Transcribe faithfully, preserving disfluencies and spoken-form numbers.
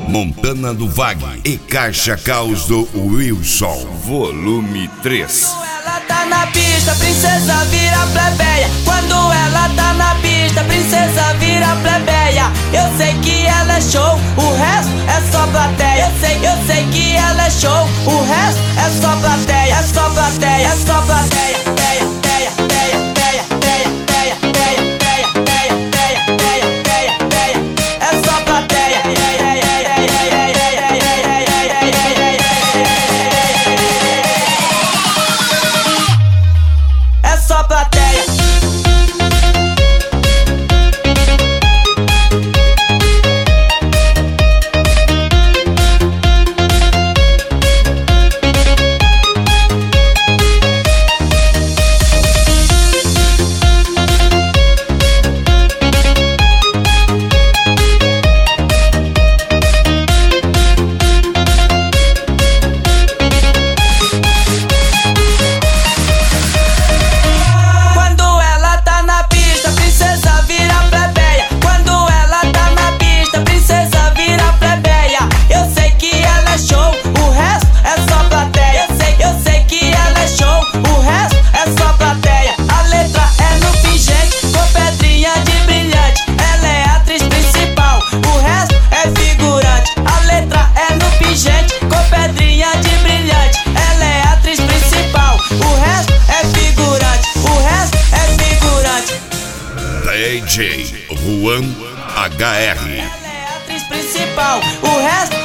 Montana do Vag e Caixa Caos do Wilson. Volume três. Quando ela tá na pista, princesa vira plebeia. Quando ela tá na pista, princesa vira plebeia. Eu sei que ela é show, o resto é só plateia. Eu sei, eu sei que ela é show, o resto é só plateia. É só plateia, é só plateia. Teia, teia, teia, teia, teia, teia, teia, teia, teia, teia, teia, teia. É só plateia. É só plateia. D J Juan H R. Ela é a atriz principal, o resto